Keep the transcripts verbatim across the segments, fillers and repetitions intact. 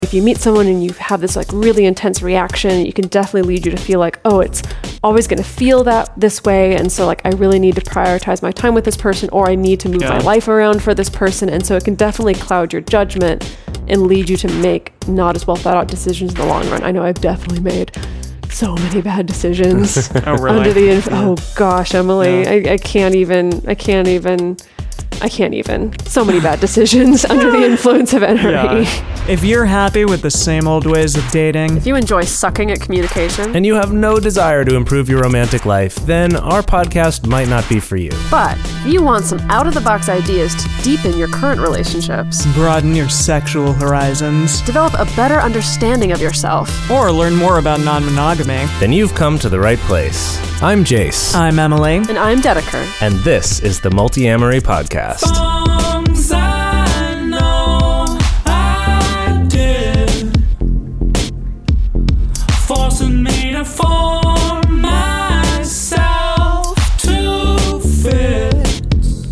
If you meet someone and you have this like really intense reaction, it can definitely lead you to feel like, oh, it's always going to feel that this way. And so like, I really need to prioritize my time with this person, or I need to move Yeah. my life around for this person. And so it can definitely cloud your judgment and lead you to make not as well thought out decisions in the long run. I know I've definitely made so many bad decisions Oh, really? under the, inf- oh gosh, Emily, Yeah. I, I can't even, I can't even, I can't even, so many bad decisions under the influence of N R E. Yeah. If you're happy with the same old ways of dating, If you enjoy sucking at communication, and you have no desire to improve your romantic life, then our podcast might not be for you. but if you want some out-of-the-box ideas to deepen your current relationships, broaden your sexual horizons, develop a better understanding of yourself, or learn more about non-monogamy, Then you've come to the right place. I'm Jace, I'm Emily. and I'm Dedeker. and this is the Multi-Amory Podcast. Songs I know I did, forcing me to form myself to fit.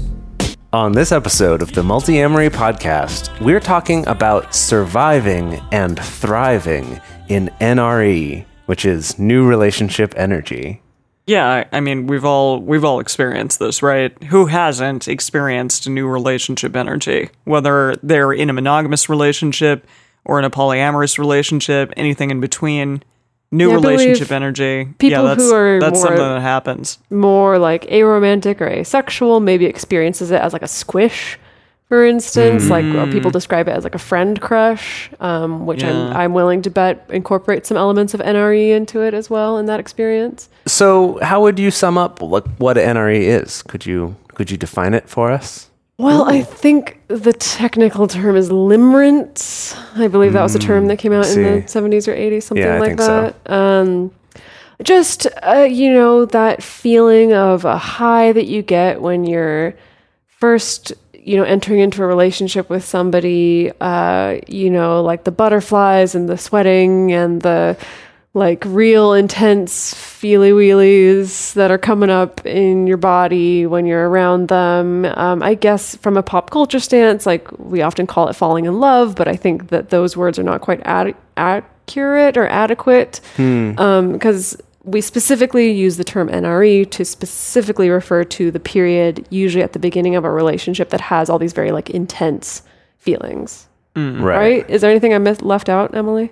On this episode of the Multi-Amory Podcast, we're talking about surviving and thriving in N R E, which is New Relationship Energy. Yeah, I- I mean, we've all we've all experienced this, right? Who hasn't experienced a new relationship energy? Whether they're in a monogamous relationship or in a polyamorous relationship, anything in between. New Yeah, I believe relationship energy. people yeah, that's, who are that's more- something that happens. More like aromantic or asexual, maybe experiences it as like a squish, for instance. Like or people describe it as like a friend crush, um, which Yeah. I'm, I'm willing to bet incorporate some elements of N R E into it as well in that experience. So, how would you sum up like what N R E is? Could you could you define it for us? Well, I think the technical term is limerence. I believe that was a term that came out in see. the seventies or eighties, something Yeah, I like think so. that. Um, just, uh, you know, that feeling of a high that you get when you're first, you know, entering into a relationship with somebody, uh, you know, like the butterflies and the sweating and the like real intense feely wheelies that are coming up in your body when you're around them. Um, I guess from a pop culture stance, like we often call it falling in love, but I think that those words are not quite ad- accurate or adequate because we specifically use the term N R E to specifically refer to the period, usually at the beginning of a relationship, that has all these very like intense feelings. Right? Is there anything I missed, left out, Emily?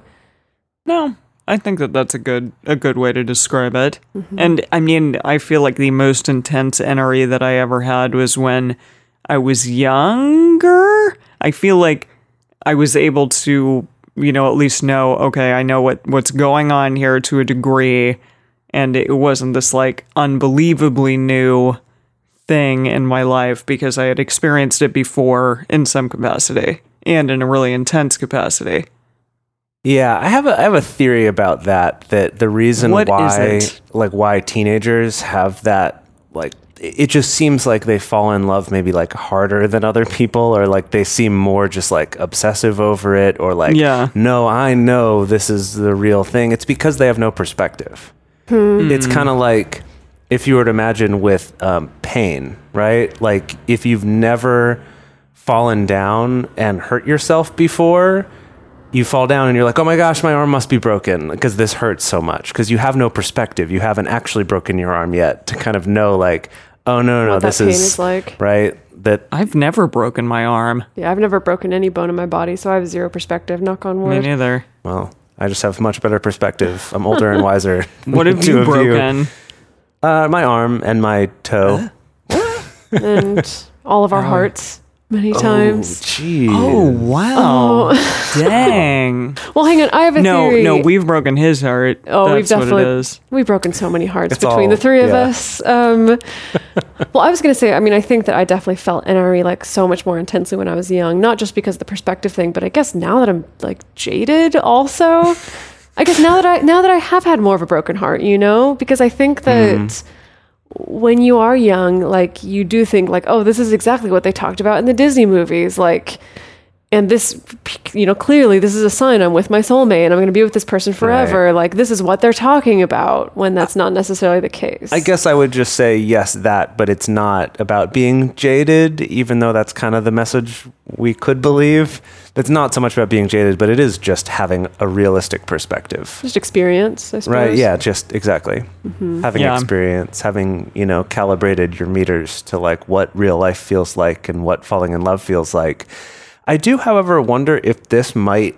No, I think that that's a good a good way to describe it. And I mean, I feel like the most intense N R E that I ever had was when I was younger. I feel like I was able to, you know, at least know, okay, I know what what's going on here to a degree, and it wasn't this like unbelievably new thing in my life because I had experienced it before in some capacity and in a really intense capacity. Yeah, I have a I have a theory about that. That the reason What is why it? like why teenagers have that like it just seems like they fall in love maybe like harder than other people, or like they seem more just like obsessive over it, or like Yeah. no, I know this is the real thing. It's because they have no perspective. It's kind of like if you were to imagine with um, pain, right? Like if you've never fallen down and hurt yourself before, you fall down and you're like, oh my gosh, my arm must be broken because this hurts so much, because you have no perspective. You haven't actually broken your arm yet to kind of know like, oh no, no, What this that pain is, is like. right. That I've never broken my arm. Yeah, I've never broken any bone in my body, so I have zero perspective, knock on Me wood. neither. well, I just have much better perspective. I'm older and wiser. What have Two you of broken? Uh, my arm and my toe. And all of our hearts many times. Jeez. Oh, wow. Dang. Well, hang on, I have a No, theory. no, we've broken his heart. Oh, That's we've definitely what it is. we've broken so many hearts It's between all- the three of yeah. us. Um, well, I was going to say, I mean, I think that I definitely felt N R E like so much more intensely when I was young, not just because of the perspective thing, but I guess now that I'm like jaded also, I guess now that I, now that I have had more of a broken heart, you know, because I think that Mm. when you are young, like you do think like, oh, this is exactly what they talked about in the Disney movies. Like, and this, you know, clearly this is a sign I'm with my soulmate and I'm going to be with this person forever. Right. Like, this is what they're talking about, when that's not necessarily the case. I guess I would just say yes, that, but it's not about being jaded, even though that's kind of the message we could believe. It's not so much about being jaded, but it is just having a realistic perspective. Just experience, I suppose. Right, yeah, just exactly. Mm-hmm. Having Yeah. experience, having, you know, calibrated your meters to like what real life feels like and what falling in love feels like. I do, however, wonder if this might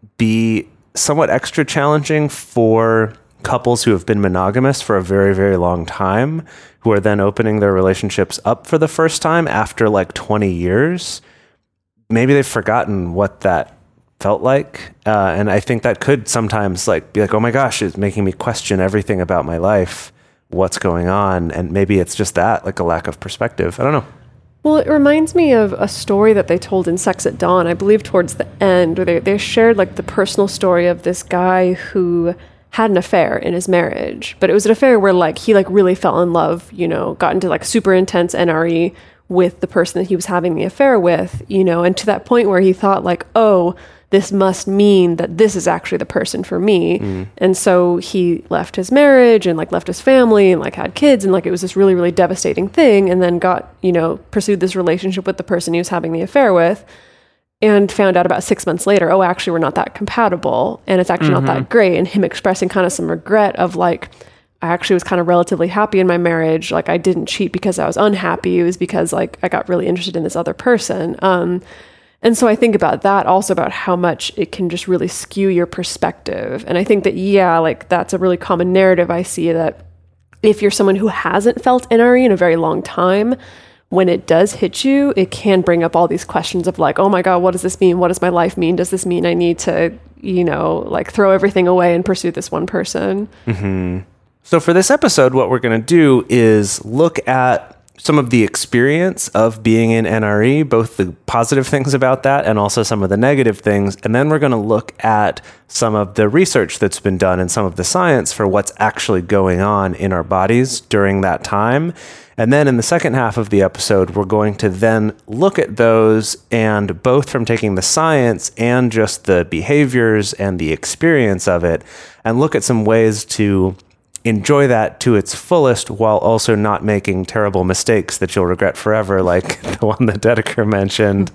be somewhat extra challenging for couples who have been monogamous for a very, very long time, who are then opening their relationships up for the first time after like twenty years. Maybe they've forgotten what that felt like. Uh, and I think that could sometimes like be like, oh my gosh, it's making me question everything about my life. What's going on? And maybe it's just that, like a lack of perspective. I don't know. Well, it reminds me of a story that they told in Sex at Dawn, I believe towards the end, where they, they shared like the personal story of this guy who had an affair in his marriage. But it was an affair where like he like really fell in love, you know, got into like super intense N R E with the person that he was having the affair with, you know, and to that point where he thought like, oh, this must mean that this is actually the person for me. Mm. And so he left his marriage and like left his family and like had kids, and like it was this really, really devastating thing, and then got, you know, pursued this relationship with the person he was having the affair with, and found out about six months later, oh, actually we're not that compatible, and it's actually mm-hmm. not that great. And him expressing kind of some regret of like, I actually was kind of relatively happy in my marriage. Like I didn't cheat because I was unhappy. It was because like I got really interested in this other person. Um, And so I think about that also, about how much it can just really skew your perspective. And I think that, yeah, like that's a really common narrative I see, that if you're someone who hasn't felt N R E in a very long time, when it does hit you, it can bring up all these questions of like, oh my God, what does this mean? What does my life mean? Does this mean I need to, you know, like throw everything away and pursue this one person? Mm-hmm. So for this episode, what we're going to do is look at some of the experience of being in N R E, both the positive things about that and also some of the negative things. And then we're going to look at some of the research that's been done and some of the science for what's actually going on in our bodies during that time. And then in the second half of the episode, we're going to then look at those, and both from taking the science and just the behaviors and the experience of it, and look at some ways to enjoy that to its fullest while also not making terrible mistakes that you'll regret forever, like the one that Dedeker mentioned,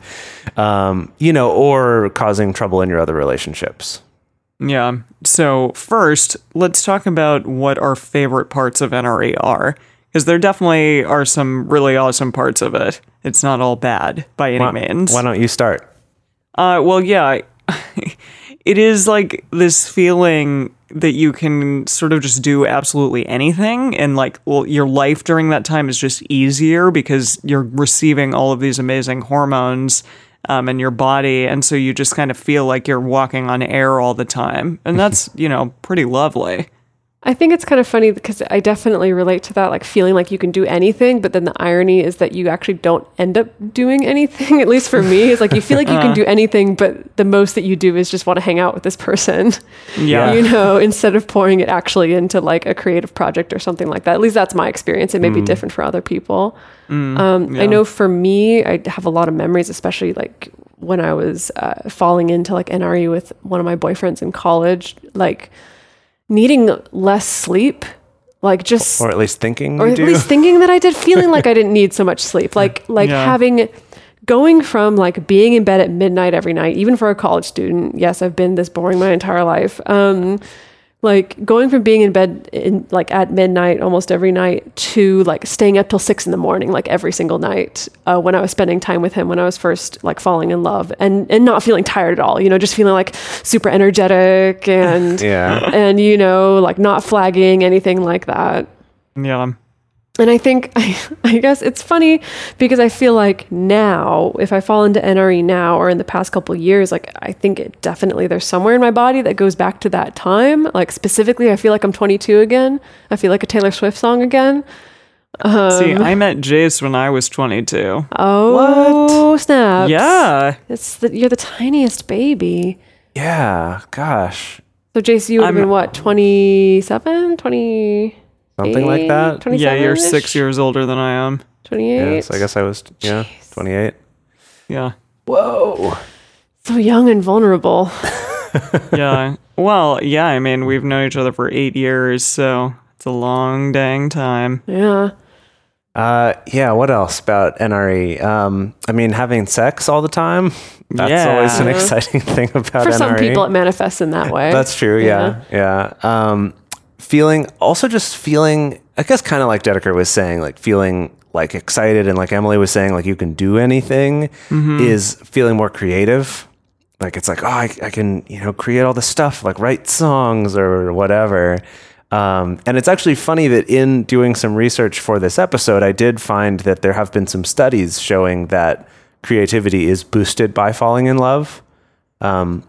um, you know, or causing trouble in your other relationships. Yeah. So first, let's talk about what our favorite parts of N R E are, because there definitely are some really awesome parts of it. It's not all bad by any why, means. Why don't you start? Uh, well, yeah, it is like this feeling that you can sort of just do absolutely anything, and like, well, your life during that time is just easier because you're receiving all of these amazing hormones um, in your body, and so you just kind of feel like you're walking on air all the time, and that's, you know, pretty lovely. I think it's kind of funny because I definitely relate to that, like feeling like you can do anything, but then the irony is that you actually don't end up doing anything. At least for me, it's like you feel like you can do anything, but the most that you do is just want to hang out with this person. Yeah. You know, instead of pouring it actually into like a creative project or something like that. At least that's my experience. It may mm. be different for other people. Mm, um, yeah. I know for me, I have a lot of memories, especially like when I was uh, falling into like N R E with one of my boyfriends in college, like needing less sleep, like just, or at least thinking, or you at do. least thinking that I did, feeling like I didn't need so much sleep, like like yeah. having, going from like being in bed at midnight every night, even for a college student. Yes, I've been this boring my entire life. Um, like going from being in bed in like at midnight almost every night to like staying up till six in the morning, like every single night, uh, when I was spending time with him, when I was first like falling in love, and, and not feeling tired at all, you know, just feeling like super energetic and, yeah. and, you know, like not flagging, anything like that. Yeah. And I think, I, I guess it's funny because I feel like now, if I fall into N R E now or in the past couple of years, like I think it definitely, there's somewhere in my body that goes back to that time. Like specifically, I feel like I'm twenty-two again. I feel like a Taylor Swift song again. Um, See, I met Jace when I was twenty-two. Oh, What? snaps. Yeah. It's the, you're the tiniest baby. Yeah, gosh. So Jace, you would have I'm- been what, twenty-seven, twenty? Something like that. Yeah, you're six years older than I am. twenty-eight. Yes, I guess I was, yeah, twenty-eight. Yeah. Whoa. So young and vulnerable. Yeah. Well, yeah, I mean, we've known each other for eight years, so it's a long dang time. Yeah. Uh, yeah, what else about N R E? Um, I mean, having sex all the time, that's Yeah. always an exciting thing about For N R E. some people, it manifests in that way. That's true, yeah, yeah. Um, feeling, also just feeling, I guess kind of like Dedeker was saying, like feeling like excited, and like Emily was saying, like you can do anything, is feeling more creative. Like it's like, oh, I, I can, you know, create all this stuff, like write songs or whatever. Um, and it's actually funny that in doing some research for this episode, I did find that there have been some studies showing that creativity is boosted by falling in love, um,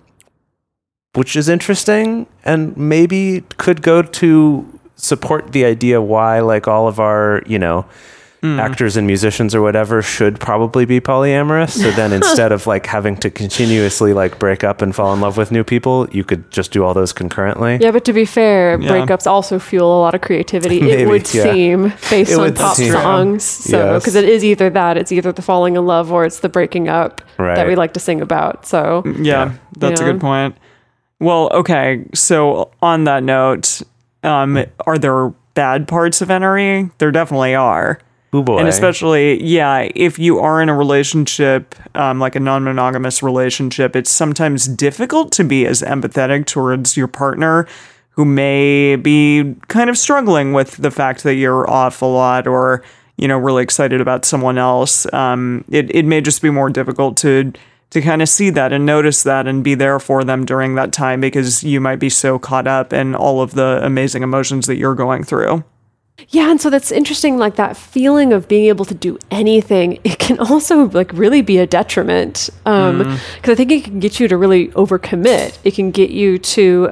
which is interesting and maybe could go to support the idea why, like all of our, you know, Mm. actors and musicians or whatever should probably be polyamorous. So then instead of like having to continuously like break up and fall in love with new people, you could just do all those concurrently. Yeah, but to be fair, Yeah. breakups also fuel a lot of creativity. Maybe, it would yeah. seem based It on would pop seem. songs. So, Yes. because it is either that, it's either the falling in love or it's the breaking up Right. that we like to sing about. So, Yeah, Yeah. that's Yeah. a good point. Well, okay. So on that note, um, are there bad parts of N R E? There definitely are. Ooh boy. And especially, yeah, if you are in a relationship, um, like a non-monogamous relationship, it's sometimes difficult to be as empathetic towards your partner who may be kind of struggling with the fact that you're off a lot or, you know, really excited about someone else. Um, it, it may just be more difficult to to kind of see that and notice that and be there for them during that time because you might be so caught up in all of the amazing emotions that you're going through. yeah, and so that's interesting, like that feeling of being able to do anything, it can also like really be a detriment. Um, because I think it can get you to really overcommit. It can get you to,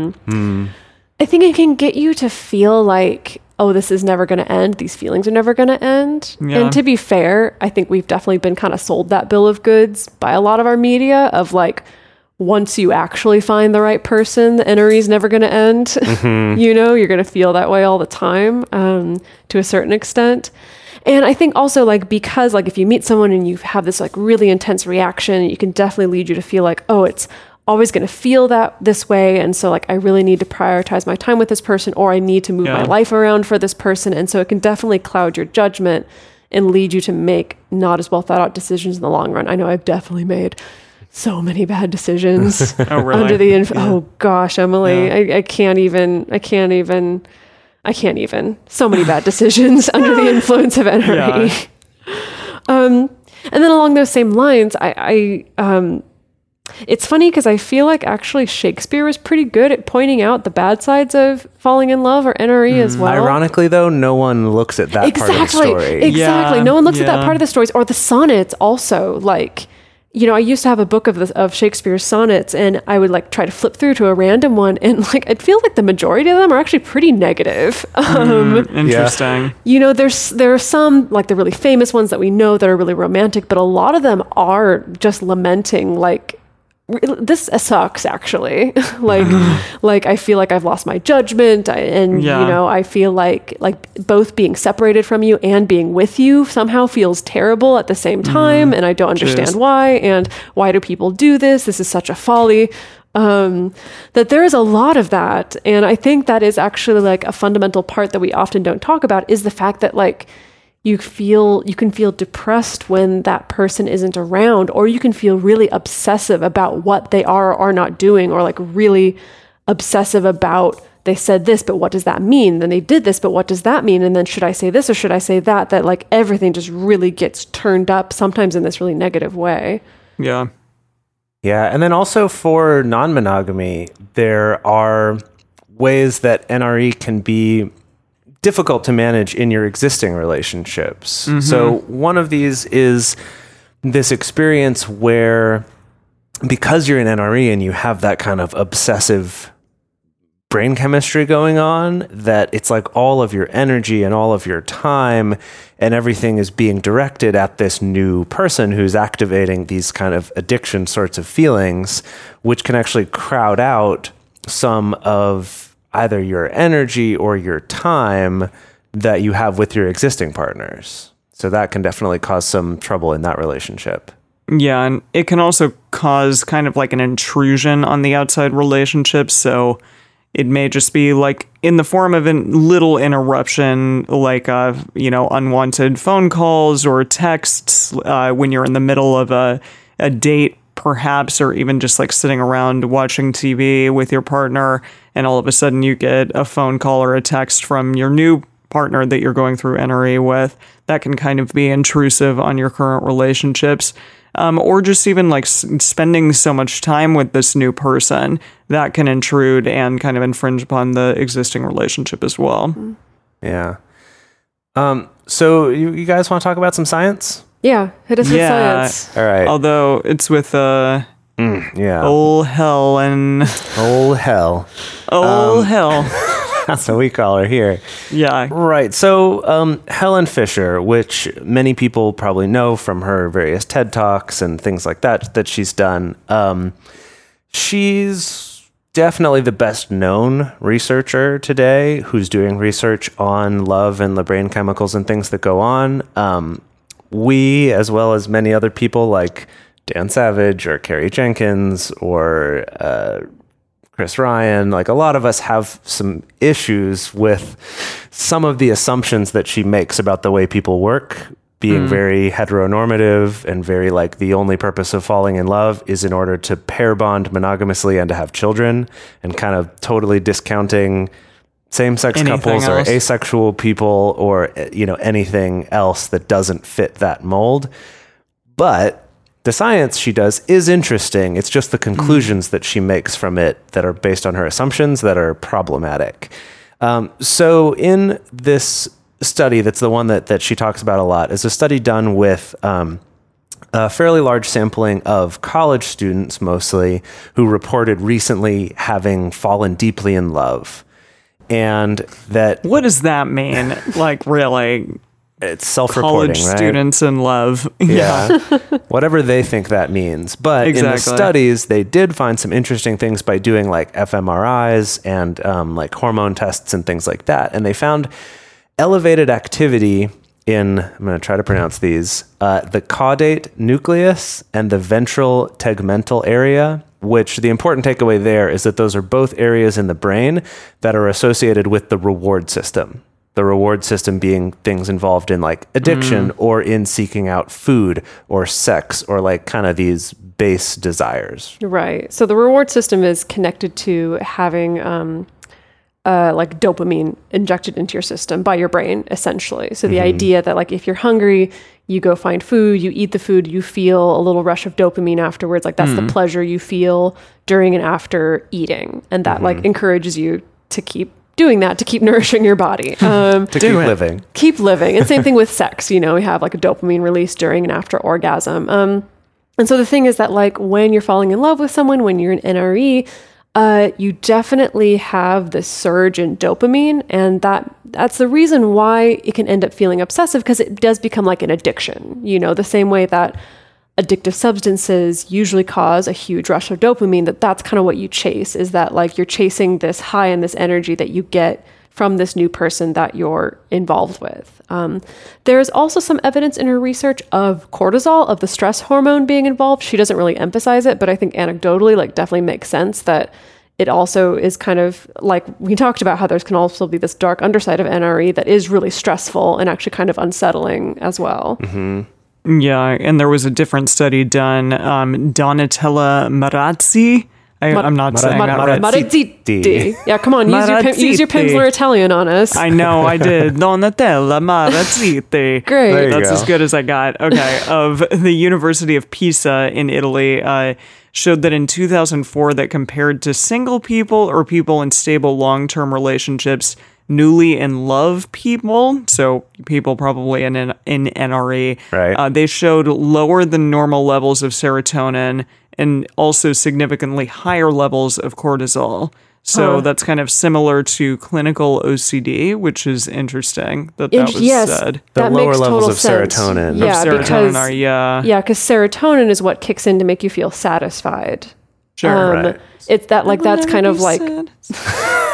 um, I think it can get you to feel like, oh, this is never going to end. These feelings are never going to end. Yeah. And to be fair, I think we've definitely been kind of sold that bill of goods by a lot of our media of like, once you actually find the right person, the N R E is never going to end. You know, you're going to feel that way all the time, um, to a certain extent. And I think also like, because like if you meet someone and you have this like really intense reaction, it can definitely lead you to feel like, oh, it's always going to feel that this way. And so like, I really need to prioritize my time with this person, or I need to move my Yeah. life around for this person. And so it can definitely cloud your judgment and lead you to make not as well thought out decisions in the long run. I know I've definitely made so many bad decisions Oh, really? under the inf- oh gosh, Emily, I, I can't even I can't even I can't even so many bad decisions under the influence of N R E. Yeah. Um, and then along those same lines, I, I um, it's funny because I feel like actually Shakespeare was pretty good at pointing out the bad sides of falling in love or N R E as well. Ironically, though, no one looks at that Exactly. part of the story. Exactly. Yeah, No one looks at that yeah. part of the stories or the sonnets also. Like, you know, I used to have a book of the, of Shakespeare's sonnets, and I would like try to flip through to a random one, and like I'd feel like the majority of them are actually pretty negative. Um, Interesting. you know, there's there are some like the really famous ones that we know that are really romantic, but a lot of them are just lamenting like, this sucks actually. like like I feel like I've lost my judgment, I, and Yeah. you know, I feel like like both being separated from you and being with you somehow feels terrible at the same time, and I don't understand Jeez. why, and why do people do this? This is such a folly. Um, that there is a lot of that, and I think that is actually like a fundamental part that we often don't talk about, is the fact that like you feel you can feel depressed when that person isn't around, or you can feel really obsessive about what they are or are not doing, or like really obsessive about, they said this, but what does that mean? Then they did this, but what does that mean? And then should I say this or should I say that? That like everything just really gets turned up, sometimes in this really negative way. Yeah. Yeah, and then also for non-monogamy, there are ways that N R E can be difficult to manage in your existing relationships. Mm-hmm. So one of these is this experience where, because you're in N R E and you have that kind of obsessive brain chemistry going on, that it's like all of your energy and all of your time and everything is being directed at this new person who's activating these kind of addiction sorts of feelings, which can actually crowd out some of either your energy or your time that you have with your existing partners. So that can definitely cause some trouble in that relationship. Yeah, and it can also cause kind of like an intrusion on the outside relationships. So it may just be like in the form of a little interruption, like, uh, you know, unwanted phone calls or texts uh, when you're in the middle of a, a date, perhaps, or even just like sitting around watching T V with your partner. And all of a sudden you get a phone call or a text from your new partner that you're going through N R E with. That can kind of be intrusive on your current relationships. Um, or just even like s- spending so much time with this new person that can intrude and kind of infringe upon the existing relationship as well. Yeah. Um. So you, you guys want to talk about some science? Yeah, hit us Yeah. with science. All right. Although it's with uh, yeah. ol' hell and Old hell. ol' hell. That's what we call her here. Yeah. Right. So um, Helen Fisher, which many people probably know from her various TED Talks and things like that that she's done, um, she's definitely the best known researcher today who's doing research on love and the brain chemicals and things that go on. Um, we, as well as many other people like Dan Savage or Carrie Jenkins or uh, Chris Ryan, like a lot of us have some issues with some of the assumptions that she makes about the way people work, being mm. very heteronormative and very like the only purpose of falling in love is in order to pair bond monogamously and to have children, and kind of totally discounting same-sex Anything couples else. or asexual people or, you know, anything else that doesn't fit that mold. But the science she does is interesting. It's just the conclusions mm. that she makes from it that are based on her assumptions that are problematic. Um, so in this study, that's the one that, that she talks about a lot, is a study done with um, a fairly large sampling of college students, mostly, who reported recently having fallen deeply in love. And that... What does that mean? Like, really? It's self-reporting, College right? students in love. Yeah. Whatever they think that means. But Exactly. in the studies, they did find some interesting things by doing like f M R Is and um, like hormone tests and things like that. And they found elevated activity in, I'm going to try to pronounce these, uh, the caudate nucleus and the ventral tegmental area, which the important takeaway there is that those are both areas in the brain that are associated with the reward system. The reward system being things involved in like addiction mm. or in seeking out food or sex or like kind of these base desires. Right. So the reward system is connected to having um, uh, like dopamine injected into your system by your brain, essentially. So the mm-hmm. idea that like if you're hungry, you go find food, you eat the food, you feel a little rush of dopamine afterwards. Like that's mm. the pleasure you feel during and after eating. And that mm-hmm. like encourages you to keep doing that, to keep nourishing your body. Um, to keep living. Keep living. And same thing with sex. You know, we have like a dopamine release during and after orgasm. Um, and so the thing is that like when you're falling in love with someone, when you're in N R E, uh, you definitely have this surge in dopamine. And that that's the reason why it can end up feeling obsessive, because it does become like an addiction. You know, the same way that addictive substances usually cause a huge rush of dopamine, that that's kind of what you chase, is that like you're chasing this high and this energy that you get from this new person that you're involved with. Um, there's also some evidence in her research of cortisol, of the stress hormone being involved. She doesn't really emphasize it, but I think anecdotally, like definitely makes sense that it also is kind of like we talked about how there's can also be this dark underside of N R E that is really stressful and actually kind of unsettling as well. Mm-hmm. Yeah, and there was a different study done. Um, Donatella Marazzi. I, Mar- I'm not Mar- saying Mar- that Mar- right. Marazzi. Yeah, come on, use your, pim- use your Marazzi. Pimsleur Italian on us. I know, I did. Donatella Marazzi. Great. There you That's go. as good as I got. Okay, of the University of Pisa in Italy, uh, showed that in two thousand four, that compared to single people or people in stable long-term relationships, newly in love people, so people probably in in, in N R E, right. uh, they showed lower than normal levels of serotonin and also significantly higher levels of cortisol. So Huh. that's kind of similar to clinical O C D, which is interesting that that Int- was yes, said. The that lower makes levels total of sense. serotonin. Of Yeah, Serotonin because are, yeah. yeah, because serotonin is what kicks in to make you feel satisfied. Sure. Right. It's that like that's kind of like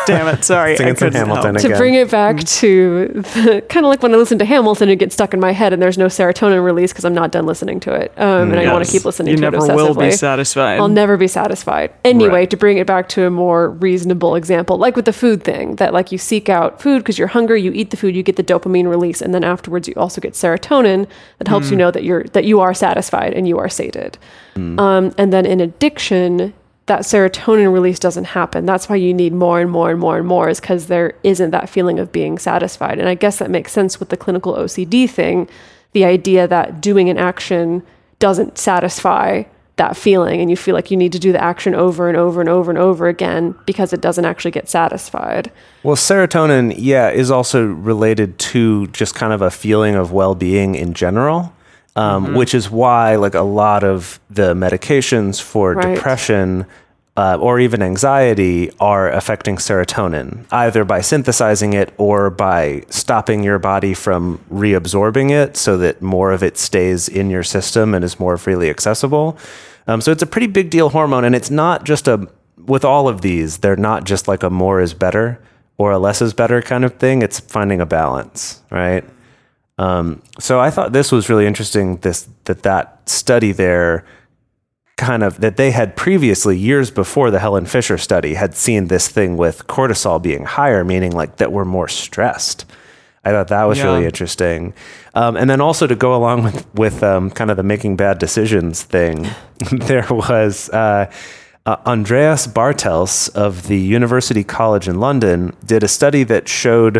Damn it, sorry. Singing I some couldn't Hamilton help. To again. bring it back to the, kind of like when I listen to Hamilton, it gets stuck in my head and there's no serotonin release because I'm not done listening to it. Um, and I want to Yes. keep listening You to never it obsessively. will be satisfied. I'll never be satisfied. Anyway, Right. to bring it back to a more reasonable example, like with the food thing, that like you seek out food because you're hungry, you eat the food, you get the dopamine release, and then afterwards you also get serotonin that helps you know that you're that you are satisfied and you are sated. Um, and then in addiction, that serotonin release doesn't happen. That's why you need more and more and more and more, is because there isn't that feeling of being satisfied. And I guess that makes sense with the clinical O C D thing, the idea that doing an action doesn't satisfy that feeling, and you feel like you need to do the action over and over and over and over again because it doesn't actually get satisfied. Well, serotonin, yeah, is also related to just kind of a feeling of well-being in general, um, Mm-hmm. which is why like a lot of the medications for Right. depression uh, or even anxiety are affecting serotonin, either by synthesizing it or by stopping your body from reabsorbing it so that more of it stays in your system and is more freely accessible. Um, so it's a pretty big deal hormone, and it's not just a, with all of these, they're not just like a more is better or a less is better kind of thing. It's finding a balance, right? Um, so I thought this was really interesting, this that that study there kind of, that they had previously, years before the Helen Fisher study, had seen this thing with cortisol being higher, meaning like that we're more stressed. I thought that was Yeah. really interesting. Um, and then also to go along with, with um, kind of the making bad decisions thing, there was uh, uh, Andreas Bartels of the University College in London did a study that showed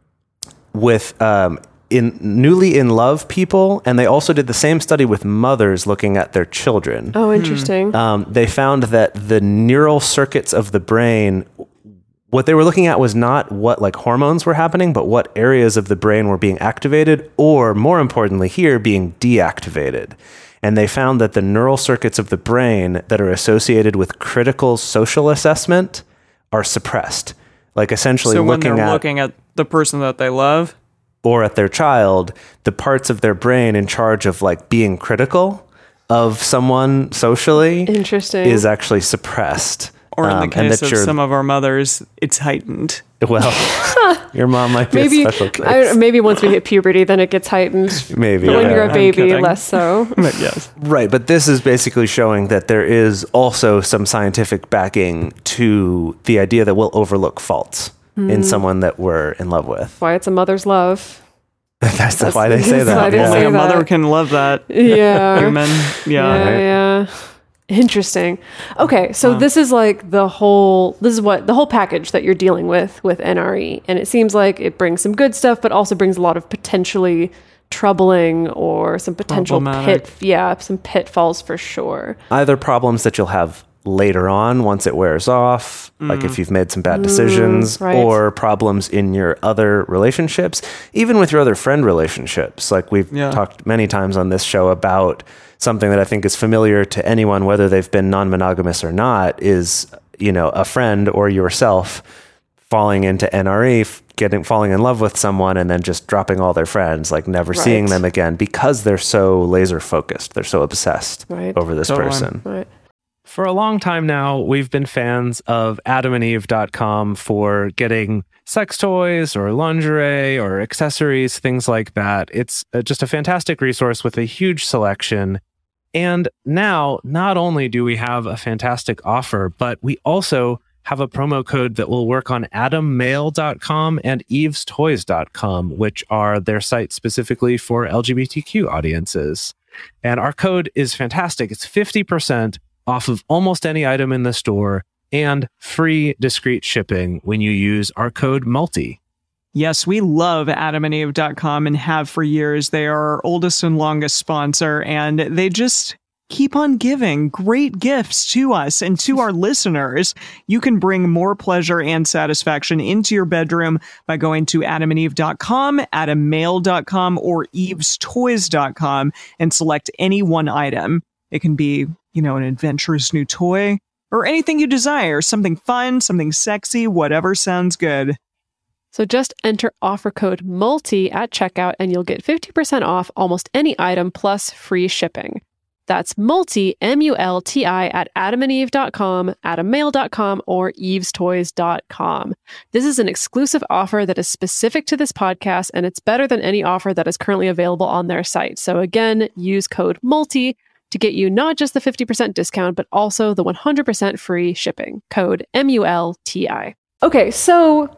with um, in newly in love people, and they also did the same study with mothers looking at their children. Oh, interesting. Um, they found that the neural circuits of the brain, what they were looking at was not what like hormones were happening, but what areas of the brain were being activated, or more importantly here, being deactivated. And they found that the neural circuits of the brain that are associated with critical social assessment are suppressed. Like essentially So when looking they're at looking at the person that they love, or at their child, the parts of their brain in charge of like being critical of someone socially Interesting. is actually suppressed. or in Um, the and case that of you're- some of our mothers, it's heightened. Well, your mom might be maybe a special case. I, maybe once we hit puberty, then it gets heightened. Maybe. But when yeah. you're a I'm baby, kidding. less so. But yes. Right, but this is basically showing that there is also some scientific backing to the idea that we'll overlook faults Hmm. in someone that we're in love with. Why it's a mother's love. That's, That's- why they say that's why that. they yeah. say Only a that. mother can love that. Yeah. Human. Yeah. Yeah, right? yeah. Interesting. Okay, so Wow. this is like the whole this is what the whole package that you're dealing with with N R E, and it seems like it brings some good stuff but also brings a lot of potentially troubling or some potential Problematic. pit yeah, some pitfalls for sure. Either problems that you'll have later on once it wears off, like if you've made some bad decisions, right. or problems in your other relationships, even with your other friend relationships. Like we've Yeah. talked many times on this show about something that I think is familiar to anyone, whether they've been non-monogamous or not, is, you know, a friend or yourself falling into N R E, f- getting falling in love with someone and then just dropping all their friends, like never seeing Right. them again because they're so laser focused. They're so obsessed Right. over this Totally. person. Right. For a long time now, we've been fans of adam and eve dot com for getting sex toys or lingerie or accessories, things like that. It's uh, just a fantastic resource with a huge selection. And now, not only do we have a fantastic offer, but we also have a promo code that will work on adam mail dot com and eves toys dot com, which are their sites specifically for L G B T Q audiences. And our code is fantastic. It's fifty percent off of almost any item in the store and free discreet shipping when you use our code MULTI. Yes, we love adam and eve dot com and have for years. They are our oldest and longest sponsor, and they just keep on giving great gifts to us and to our listeners. You can bring more pleasure and satisfaction into your bedroom by going to adam and eve dot com, adam mail dot com, or eves toys dot com and select any one item. It can be, you know, an adventurous new toy or anything you desire, something fun, something sexy, whatever sounds good. So just enter offer code MULTI at checkout and you'll get fifty percent off almost any item plus free shipping. That's multi, M U L T I, at adam and eve dot com, adam mail dot com, or eves toys dot com. This is an exclusive offer that is specific to this podcast, and it's better than any offer that is currently available on their site. So again, use code MULTI to get you not just the fifty percent discount, but also the one hundred percent free shipping. Code M U L T I. Okay, so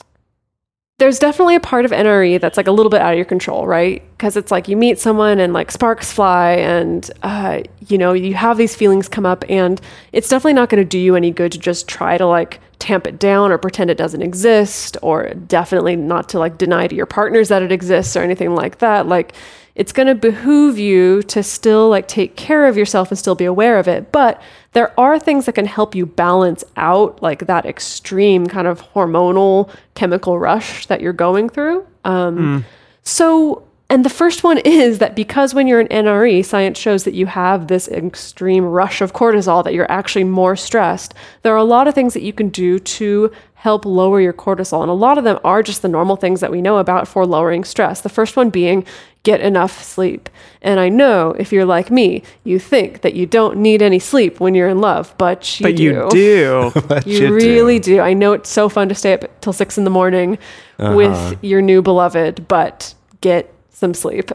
there's definitely a part of N R E that's like a little bit out of your control, right? Because it's like you meet someone and like sparks fly and, uh, you know, you have these feelings come up, and it's definitely not going to do you any good to just try to like tamp it down or pretend it doesn't exist, or definitely not to like deny to your partners that it exists or anything like that. Like, it's going to behoove you to still like take care of yourself and still be aware of it. But there are things that can help you balance out like that extreme kind of hormonal chemical rush that you're going through. Um, mm. So, and the first one is that because when you're in N R E, science shows that you have this extreme rush of cortisol, that you're actually more stressed. There are a lot of things that you can do to help lower your cortisol. And a lot of them are just the normal things that we know about for lowering stress. The first one being get enough sleep. And I know if you're like me, you think that you don't need any sleep when you're in love, but you but do. you do. But you, you really do. do. I know it's so fun to stay up till six in the morning Uh-huh. with your new beloved, but get some sleep.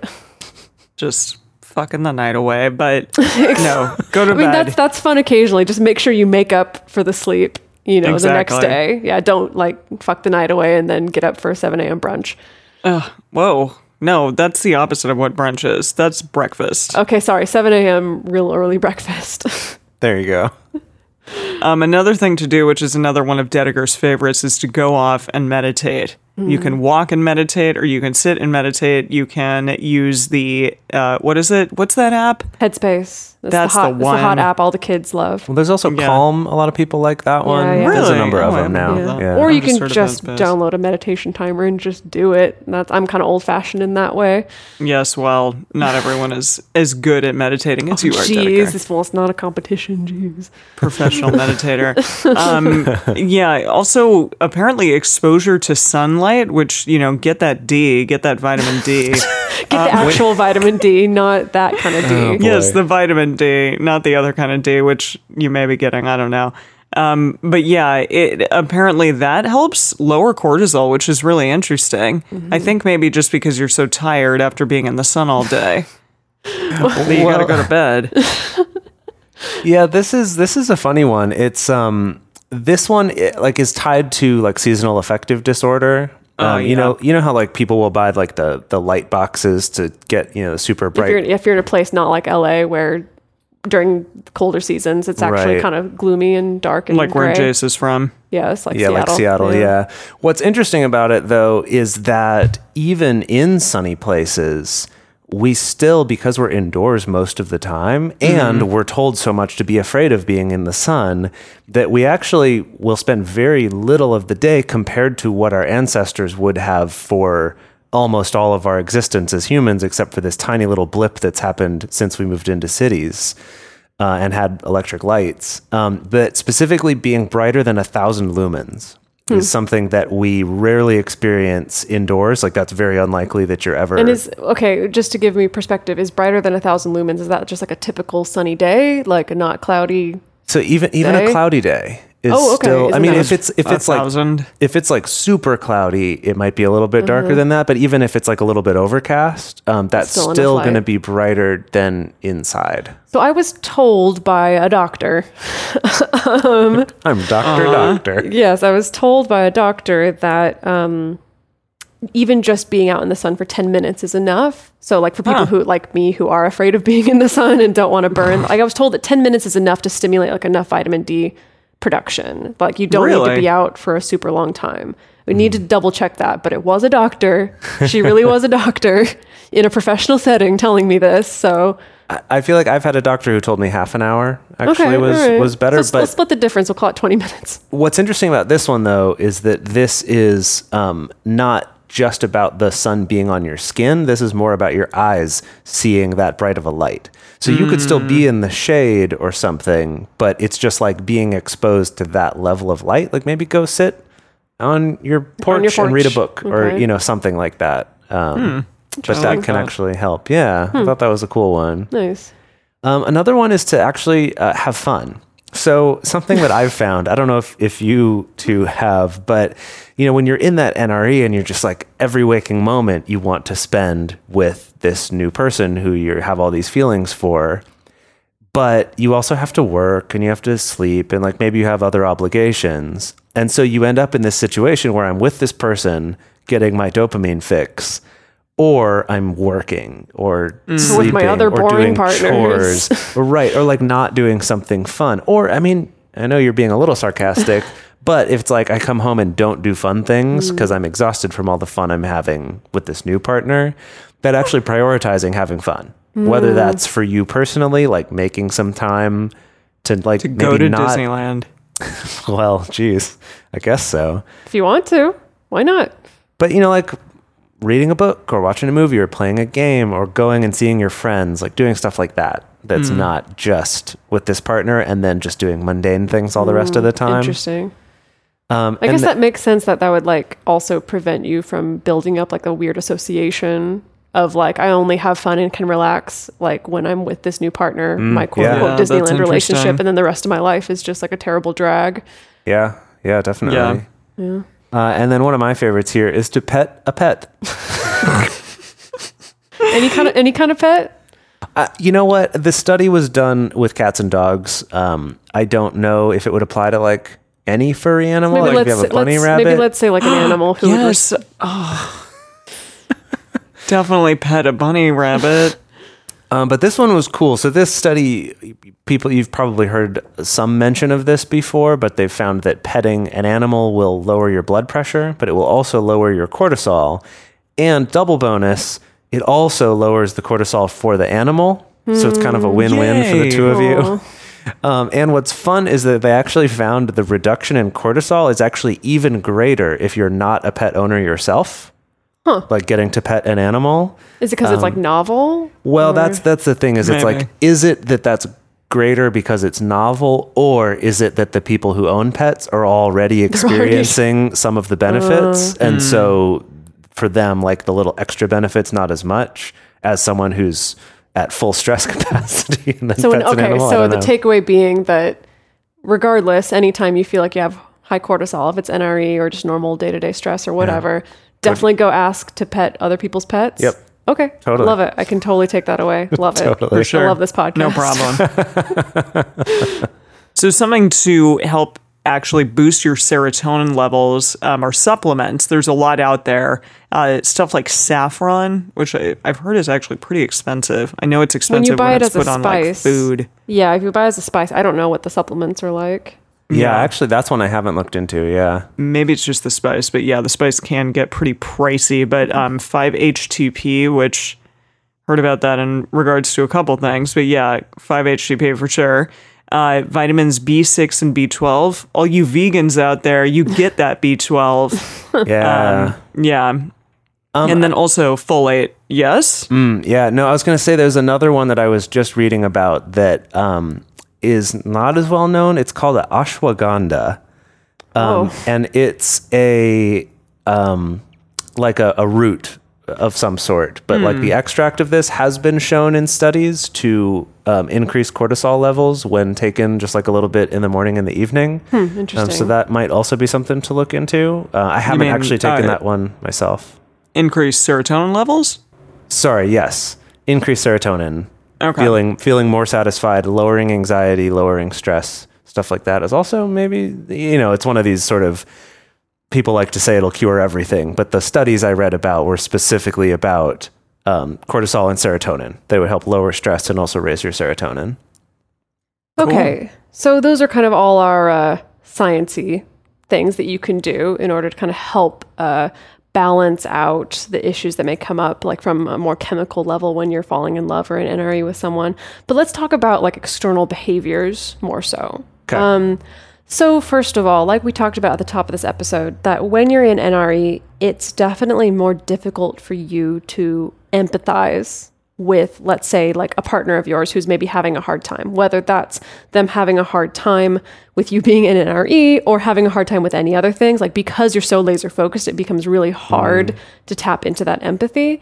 Just fucking the night away, but no, go to I mean, bed. that's that's fun occasionally. Just make sure you make up for the sleep, you know, Exactly. the next day. Yeah, don't like fuck the night away and then get up for a seven a.m. brunch. Uh, whoa. No, that's the opposite of what brunch is. That's breakfast. Okay, sorry, seven a.m. real early breakfast. There you go. Um, another thing to do, which is another one of Dedeker's favorites, is to go off and meditate. Mm. You can walk and meditate, or you can sit and meditate. You can use the, uh, what is it? What's that app? Headspace. That's, That's the, hot, the that's the hot one. app all the kids love. Well, there's also Yeah. Calm. A lot of people like that one. yeah. There's a Really? number of Oh, I them now. haven't Yeah. heard that. Or you I've just can heard of just Headspace. download a meditation timer and just do it. That's I'm kind of old fashioned in that way. Yes, well, not everyone is as good at meditating as you are, Jeez, Dedeker. this well, it's not a competition. Jeez. Professional meditator. Um, yeah, also, apparently exposure to sunlight, which, you know, get that D, get that vitamin D. Get the actual vitamin D, not that kind of D. Oh, boy. Yes, the vitamin D, not the other kind of D, which you may be getting. I don't know. Um, but yeah, it apparently that helps lower cortisol, which is really interesting. Mm-hmm. I think maybe just because you're so tired after being in the sun all day that you gotta go to bed. Yeah, this is this is a funny one. It's um this one it, like is tied to like seasonal affective disorder. Oh, Um, you yeah. know, you know how like people will buy like the the light boxes to get, you know, super If you're, bright. if you're in a place not like L A where during colder seasons it's actually Right. kind of gloomy and dark and Like where gray. Jace is from. Yeah, it's like Yeah, Seattle. like Seattle, yeah. What's interesting about it though is that even in sunny places, we still, because we're indoors most of the time and we're told so much to be afraid of being in the sun, that we actually will spend very little of the day compared to what our ancestors would have for almost all of our existence as humans, except for this tiny little blip that's happened since we moved into cities uh, and had electric lights. Um, but specifically being brighter than a thousand lumens is something that we rarely experience indoors. Like that's very unlikely that you're ever. And is okay, just to give me perspective, is brighter than a thousand lumens, is that just like a typical sunny day, like a not cloudy? so even even day? a cloudy day is Oh, okay. still. I Isn't mean, that- if it's if A it's like thousand. if it's like super cloudy, it might be a little bit darker Mm-hmm. than that. But even if it's like a little bit overcast, um, that's Still still, enough going to light. be brighter than inside. So I was told by a doctor. I'm Doctor Doctor. Yes, I was told by a doctor that um, even just being out in the sun for ten minutes is enough. So like for people Huh. who like me who are afraid of being in the sun and don't want to burn, like I was told that ten minutes is enough to stimulate like enough vitamin D production. Like you don't need Really? to be out for a super long time. We need to double check that, but it was a doctor. She really was a doctor in a professional setting telling me this. So I- I feel like I've had a doctor who told me half an hour actually okay, was all right. was better. So let's, but let's split the difference. We'll call it twenty minutes. what's interesting about this one though is that this is um, not just about the sun being on your skin. This is more about your eyes seeing that bright of a light. So you could still be in the shade or something, but it's just like being exposed to that level of light. Like maybe go sit on your porch, your and read a porch. book or, Okay. you know, something like that. Um, But I that like can that. actually help. Yeah. I thought that was a cool one. Nice. Um, another one is to actually uh, have fun. So something that I've found, I don't know if, if you two have, but you know, when you're in that N R E and you're just like every waking moment you want to spend with this new person who you have all these feelings for, but you also have to work and you have to sleep and like maybe you have other obligations. And so you end up in this situation where I'm with this person getting my dopamine fix, or I'm working or sleeping With my other or boring doing partners. chores, or right, or like not doing something fun. Or I mean, I know you're being a little sarcastic, but if it's like I come home and don't do fun things because I'm exhausted from all the fun I'm having with this new partner, that actually prioritizing having fun, whether that's for you personally, like making some time to like To maybe go to not. Disneyland. Well, geez, I guess so. If you want to, why not? But you know, like reading a book or watching a movie or playing a game or going and seeing your friends, like doing stuff like that. That's not just with this partner and then just doing mundane things all the rest of the time. Interesting. Um, I and guess th- that makes sense that that would like also prevent you from building up like a weird association of like, I only have fun and can relax like when I'm with this new partner, my quote yeah. unquote Yeah, that's Disneyland relationship. interesting. And then the rest of my life is just like a terrible drag. yeah, yeah, definitely. Yeah. Yeah. Uh, and then one of my favorites here is to pet a pet. Any kind of, any kind of pet? Uh, you know what? The study was done with cats and dogs. Um, I don't know if it would apply to like any furry animal. Maybe Like if let's, you have a bunny let's rabbit. maybe let's say like an animal who would like, Yes. Oh. Definitely pet a bunny rabbit. Um, but this one was cool. So this study, people, you've probably heard some mention of this before, but they've found that petting an animal will lower your blood pressure, but it will also lower your cortisol. And double bonus, it also lowers the cortisol for the animal. So it's kind of a win-win for the Yay. two of you. Aw. Um, and what's fun is that they actually found the reduction in cortisol is actually even greater if you're not a pet owner yourself. Huh. Like getting to pet an animal. is it because it's Um, like novel? Well, Or- that's that's the thing is it's Maybe. like, is it that that's greater because it's novel, or is it that the people who own pets are already experiencing some of the benefits, and so for them, like the little extra benefits, not as much as someone who's at full stress capacity and then So, pets an, an okay, animal? I so don't the know. takeaway being that regardless, anytime you feel like you have high cortisol, if it's N R E or just normal day-to-day stress or whatever, definitely go ask to pet other people's pets. Yep. Okay. Totally. Love it. I can totally take that away. Love it. Totally. For sure. I love this podcast. No problem. So something to help actually boost your serotonin levels um, are supplements. There's a lot out there. Uh, stuff like saffron, which I, I've heard is actually pretty expensive. I know it's expensive when, buy it it's as a put on like spice. food. Yeah, if you buy as a spice, I don't know what the supplements are like. Yeah, Yeah. actually, that's one I haven't looked into. Yeah. Maybe it's just the spice, but yeah, the spice can get pretty pricey. But um, five H T P, which heard about that in regards to a couple things, but yeah, five H T P for sure. Uh, vitamins B six and B twelve. All you vegans out there, you get that B twelve. Yeah. Yeah. Um, and then also folate. Yes. Mm, yeah, no, I was going to say there's another one that I was just reading about that um, is not as well known. It's called a ashwagandha. Um, Oh. and it's a um, like a, a root of some sort, but like the extract of this has been shown in studies to um, increase cortisol levels when taken just like a little bit in the morning and the evening. Um, Interesting. so that might also be something to look into. Uh, I haven't mean, actually taken uh, that one myself. Increase serotonin levels. Sorry, yes. Increase serotonin. Okay. Feeling feeling more satisfied, lowering anxiety, lowering stress, stuff like that is also maybe, you know, it's one of these sort of, people like to say it'll cure everything, but the studies I read about were specifically about um, cortisol and serotonin. They would help lower stress and also raise your serotonin. Okay. So those are kind of all our uh, sciencey things that you can do in order to kind of help uh, balance out the issues that may come up, like from a more chemical level when you're falling in love or in N R E with someone. But let's talk about like external behaviors more so. Okay. Um, so first of all, like we talked about at the top of this episode, that when you're in N R E, it's definitely more difficult for you to empathize with, let's say, like a partner of yours who's maybe having a hard time, whether that's them having a hard time with you being in N R E or having a hard time with any other things. Like because you're so laser focused, it becomes really hard to tap into that empathy.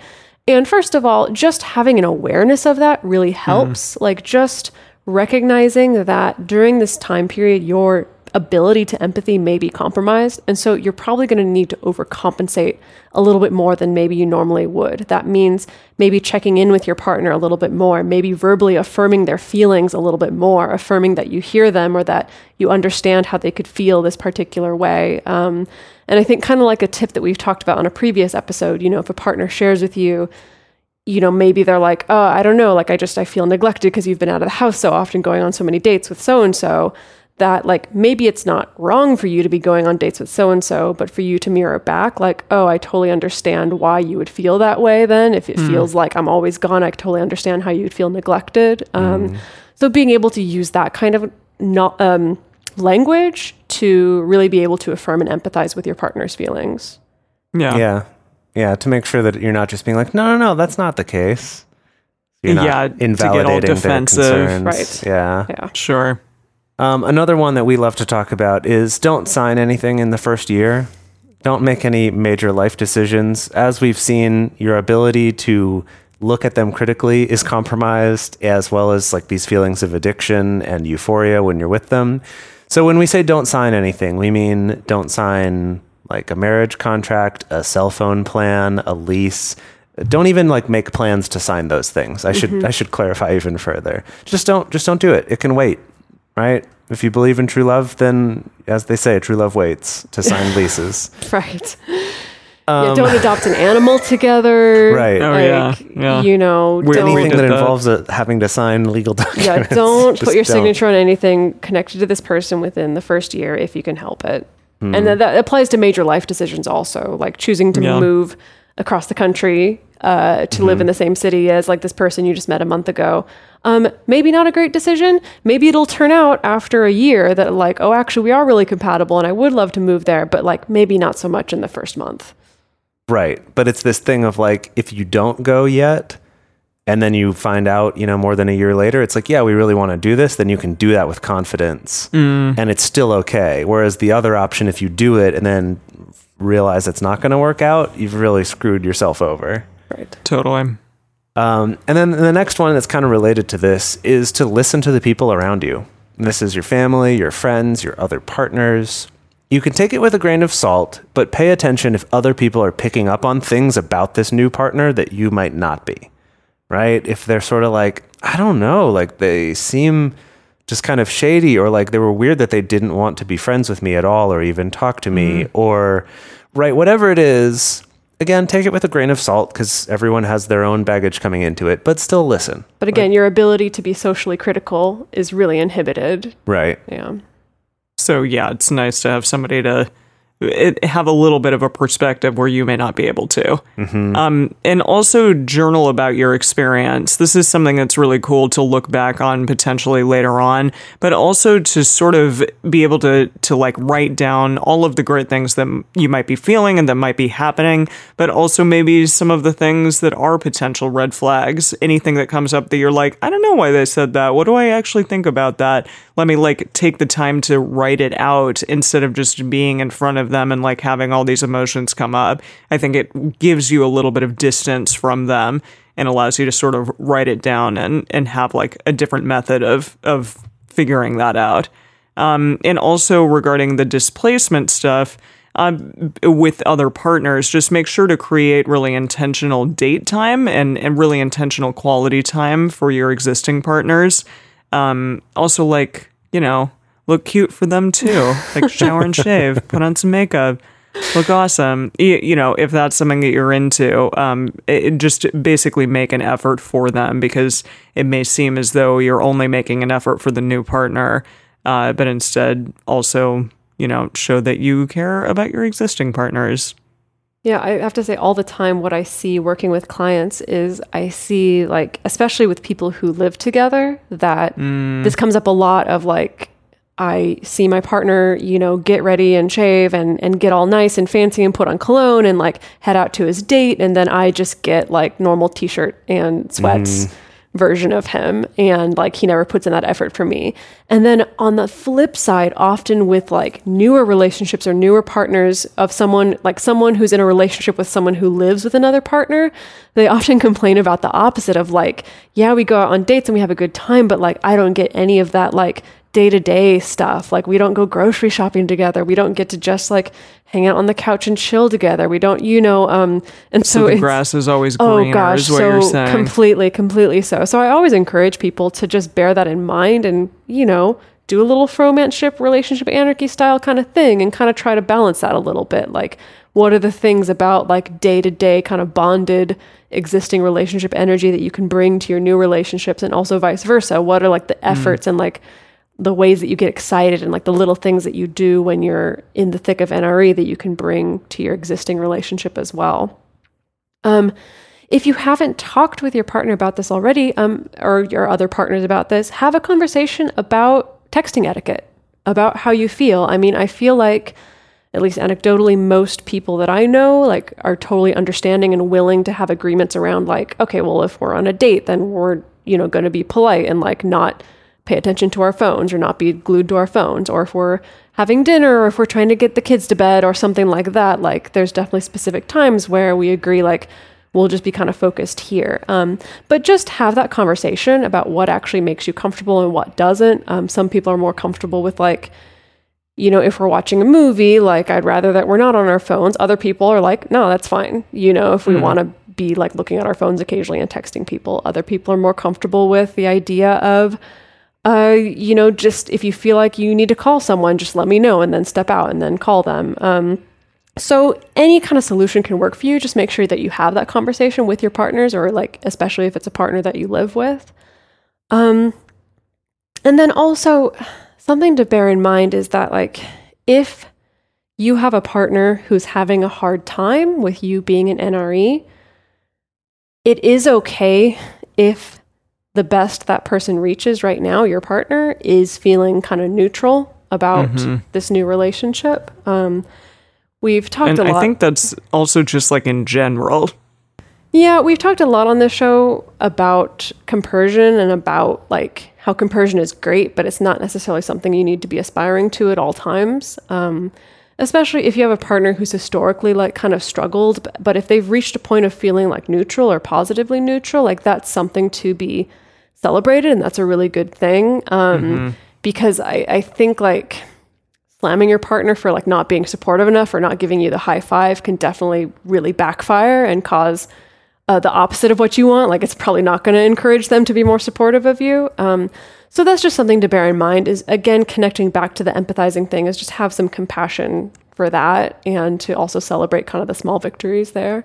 And first of all, just having an awareness of that really helps. Mm. Like just recognizing that during this time period, your ability to empathy may be compromised. And so you're probably going to need to overcompensate a little bit more than maybe you normally would. That means maybe checking in with your partner a little bit more, maybe verbally affirming their feelings a little bit more, affirming that you hear them or that you understand how they could feel this particular way. Um, and I think kind of like a tip that we've talked about on a previous episode, you know, if a partner shares with you, you know, maybe they're like, oh, I don't know, like I just, I feel neglected because you've been out of the house so often, going on so many dates with so-and-so, that like maybe it's not wrong for you to be going on dates with so-and-so, but for you to mirror back like, oh, I totally understand why you would feel that way then. If it mm. feels like I'm always gone, I totally understand how you would feel neglected. Um, mm. So being able to use that kind of not, um, language to really be able to affirm and empathize with your partner's feelings. Yeah. Yeah. Yeah. To make sure that you're not just being like, no, no, no, that's not the case. You're not yeah, invalidating to get all defensive. Their concerns. Right. Yeah. Yeah. Sure. Um, another one that we love to talk about is don't sign anything in the first year. Don't make any major life decisions. As we've seen, your ability to look at them critically is compromised, as well as like these feelings of addiction and euphoria when you're with them. So when we say don't sign anything, we mean don't sign like a marriage contract, a cell phone plan, a lease. Don't even like make plans to sign those things. I should mm-hmm. I should clarify even further. Just don't just don't do it. It can wait. Right? If you believe in true love, then, as they say, true love waits to sign leases. Right. Um, yeah, don't adopt an animal together. Right. Oh, like, yeah. yeah. You know, We're don't, anything that, that involves a, having to sign legal documents. Yeah, don't put your don't. signature on anything connected to this person within the first year if you can help it. Mm. And that, that applies to major life decisions also, like choosing to yeah. move across the country uh, to mm-hmm. live in the same city as like this person you just met a month ago. Um, maybe not a great decision. Maybe it'll turn out after a year that like, oh, actually we are really compatible and I would love to move there, but like maybe not so much in the first month. Right. But it's this thing of like, if you don't go yet and then you find out, you know, more than a year later, it's like, yeah, we really want to do this. Then you can do that with confidence mm. and it's still okay. Whereas the other option, if you do it and then realize it's not going to work out, you've really screwed yourself over. Right. Totally. Um, and then the next one that's kind of related to this is to listen to the people around you. And this is your family, your friends, your other partners. You can take it with a grain of salt, but pay attention if other people are picking up on things about this new partner that you might not be, right? If they're sort of like, I don't know, like they seem just kind of shady, or like they were weird that they didn't want to be friends with me at all or even talk to me, mm-hmm. or right, whatever it is. Again, take it with a grain of salt because everyone has their own baggage coming into it, but still listen. But again, like, your ability to be socially critical is really inhibited. Right. Yeah. So yeah, it's nice to have somebody to it, have a little bit of a perspective where you may not be able to. Mm-hmm. Um, and also journal about your experience. This is something that's really cool to look back on potentially later on, but also to sort of be able to, to like write down all of the great things that you might be feeling and that might be happening, but also maybe some of the things that are potential red flags, anything that comes up that you're like, I don't know why they said that. What do I actually think about that? Let me like take the time to write it out instead of just being in front of them and like having all these emotions come up. I think it gives you a little bit of distance from them and allows you to sort of write it down and, and have like a different method of, of figuring that out. Um, and also regarding the displacement stuff, um, with other partners, just make sure to create really intentional date time and, and really intentional quality time for your existing partners. Um, also, like, you know, look cute for them too. Like shower and shave, put on some makeup, look awesome. You, you know, if that's something that you're into, um, it, just basically make an effort for them, because it may seem as though you're only making an effort for the new partner, uh, but instead also, you know, show that you care about your existing partners. Yeah, I have to say all the time what I see working with clients is I see, like, especially with people who live together, that mm. this comes up a lot of like, I see my partner, you know, get ready and shave and, and get all nice and fancy and put on cologne and like head out to his date. And then I just get like normal t-shirt and sweats. Mm. version of him, and like he never puts in that effort for me. And then on the flip side, often with like newer relationships or newer partners of someone, like someone who's in a relationship with someone who lives with another partner, they often complain about the opposite of like, yeah, we go out on dates and we have a good time, but like I don't get any of that like day-to-day stuff. Like we don't go grocery shopping together. We don't get to just like hang out on the couch and chill together. We don't, you know, um, and so, So the it's, grass is always oh greener, gosh, is what so you're saying. completely, completely so. So I always encourage people to just bear that in mind and, you know, do a little fromanship, relationship anarchy style kind of thing and kind of try to balance that a little bit. Like, what are the things about like day-to-day kind of bonded existing relationship energy that you can bring to your new relationships, and also vice versa? What are like the efforts mm. and like the ways that you get excited and like the little things that you do when you're in the thick of N R E that you can bring to your existing relationship as well. Um, if you haven't talked with your partner about this already, um, or your other partners about this, have a conversation about texting etiquette, about how you feel. I mean, I feel like, at least anecdotally, most people that I know like are totally understanding and willing to have agreements around like, okay, well, if we're on a date, then we're, you know, going to be polite and like not pay attention to our phones or not be glued to our phones. Or if we're having dinner or if we're trying to get the kids to bed or something like that, like there's definitely specific times where we agree like we'll just be kind of focused here. Um, but just have that conversation about what actually makes you comfortable and what doesn't. Um, some people are more comfortable with like, you know, if we're watching a movie, like I'd rather that we're not on our phones. Other people are like, no, that's fine. You know, if we mm-hmm. want to be like looking at our phones occasionally and texting people. Other people are more comfortable with the idea of, Uh, you know, just if you feel like you need to call someone, just let me know and then step out and then call them. Um, so any kind of solution can work for you. Just make sure that you have that conversation with your partners, or like, especially if it's a partner that you live with. Um, and then also something to bear in mind is that like, if you have a partner who's having a hard time with you being an N R E, it is okay if the best that person reaches right now, your partner, is feeling kind of neutral about mm-hmm. this new relationship. Um, we've talked and a lot. I think that's also just like in general. Yeah, we've talked a lot on this show about compersion and about like how compersion is great, but it's not necessarily something you need to be aspiring to at all times. Um, especially if you have a partner who's historically like kind of struggled, but, but if they've reached a point of feeling like neutral or positively neutral, like that's something to be celebrated, and that's a really good thing. Um, mm-hmm. Because I, I think like slamming your partner for like not being supportive enough or not giving you the high five can definitely really backfire and cause uh, the opposite of what you want. Like it's probably not going to encourage them to be more supportive of you. Um, so that's just something to bear in mind, is again, connecting back to the empathizing thing, is just have some compassion for that and to also celebrate kind of the small victories there.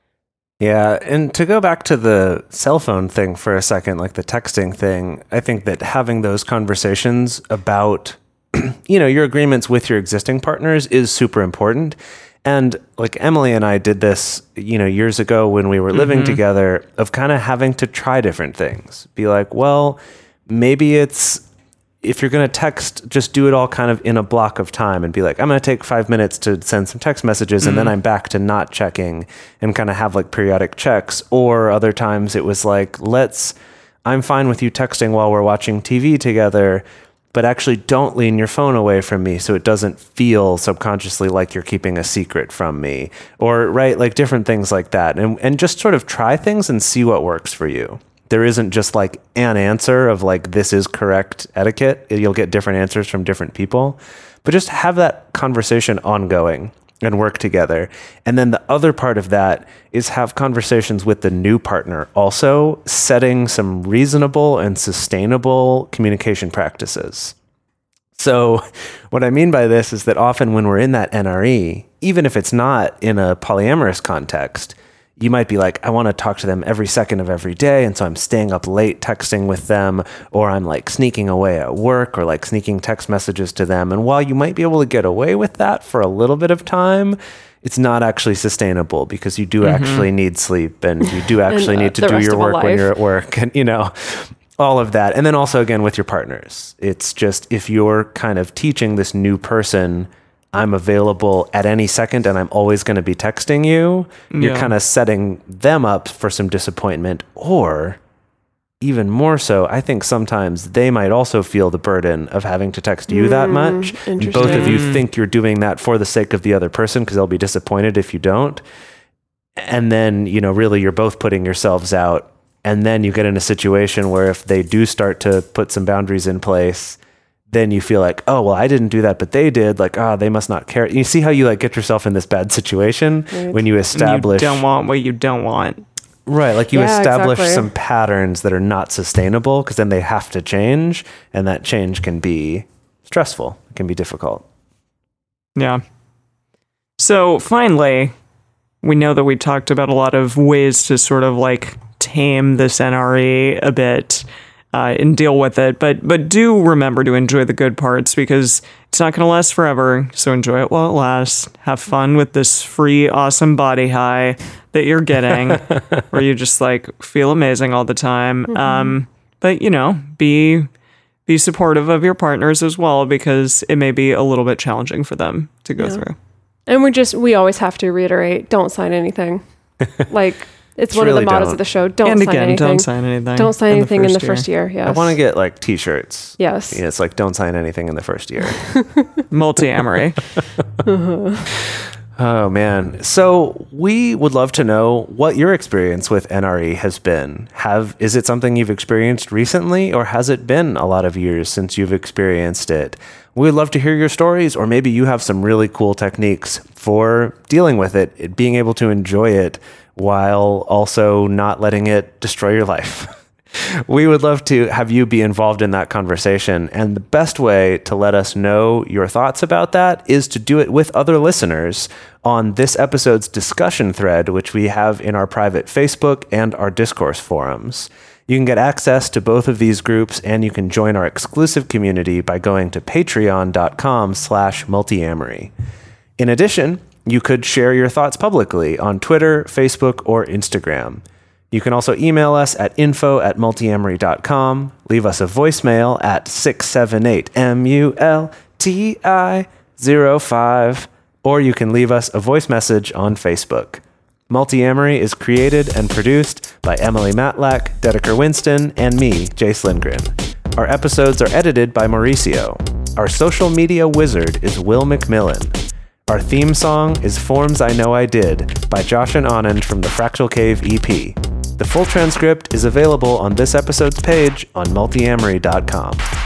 Yeah, and to go back to the cell phone thing for a second, like the texting thing, I think that having those conversations about, you know, your agreements with your existing partners is super important. And like Emily and I did this, you know, years ago when we were living mm-hmm. together, of kind of having to try different things. Be like, well, maybe it's, if you're going to text, just do it all kind of in a block of time and be like, I'm going to take five minutes to send some text messages mm-hmm. and then I'm back to not checking, and kind of have like periodic checks. Or other times it was like, let's, I'm fine with you texting while we're watching T V together, but actually don't lean your phone away from me so it doesn't feel subconsciously like you're keeping a secret from me. Or, right, like different things like that. And and just sort of try things and see what works for you. There isn't just like an answer of like, this is correct etiquette. You'll get different answers from different people, but just have that conversation ongoing and work together. And then the other part of that is have conversations with the new partner, also setting some reasonable and sustainable communication practices. So what I mean by this is that often when we're in that N R E, even if it's not in a polyamorous context, you might be like, I want to talk to them every second of every day, and so I'm staying up late texting with them, or I'm like sneaking away at work, or like sneaking text messages to them. And while you might be able to get away with that for a little bit of time, it's not actually sustainable, because you do mm-hmm. actually need sleep, and you do actually and, uh, need to do your work when you're at work, and you know, all of that. And then also again with your partners, it's just, if you're kind of teaching this new person, I'm available at any second and I'm always going to be texting you, you're yeah. kind of setting them up for some disappointment, or even more so, I think sometimes they might also feel the burden of having to text you that much. And both of you think you're doing that for the sake of the other person because they'll be disappointed if you don't. And then, you know, really you're both putting yourselves out. And then you get in a situation where if they do start to put some boundaries in place, then you feel like, oh, well, I didn't do that, but they did. Like, ah, oh, they must not care. You see how you like get yourself in this bad situation right. when you establish. You don't want what you don't want. Right. Like you yeah, establish exactly. some patterns that are not sustainable because then they have to change. And that change can be stressful. It can be difficult. Yeah. So finally, we know that we talked about a lot of ways to sort of like tame this N R E a bit. Uh, and deal with it, but but do remember to enjoy the good parts because it's not going to last forever. So enjoy it while it lasts. Have fun with this free, awesome body high that you're getting, where you just like feel amazing all the time. Mm-hmm. Um, but you know, be be supportive of your partners as well because it may be a little bit challenging for them to go yeah. through. And we just we always have to reiterate: don't sign anything. Like. It's, it's one really of the mottos don't. of the show. Don't and sign again, anything. don't sign anything. Don't sign in anything the in the year. first year. Yes. I want to get like t-shirts. Yes. Yeah, it's like don't sign anything in the first year. Multi-amory. Oh man. So we would love to know what your experience with N R E has been. Have is it something you've experienced recently or has it been a lot of years since you've experienced it? We'd love to hear your stories or maybe you have some really cool techniques for dealing with it, being able to enjoy it while also not letting it destroy your life. We would love to have you be involved in that conversation. And the best way to let us know your thoughts about that is to do it with other listeners on this episode's discussion thread, which we have in our private Facebook and our discourse forums. You can get access to both of these groups and you can join our exclusive community by going to patreon.com slash multiamory. In addition, you could share your thoughts publicly on Twitter, Facebook, or Instagram. You can also email us at info at multiamory dot com, leave us a voicemail at six seven eight M U L T I zero five, or you can leave us a voice message on Facebook. Multiamory is created and produced by Emily Matlack, Dedeker Winston, and me, Jace Lindgren. Our episodes are edited by Mauricio. Our social media wizard is Will McMillan. Our theme song is Forms I Know I Did by Josh and Anand from the Fractal Cave E P. The full transcript is available on this episode's page on multiamory dot com.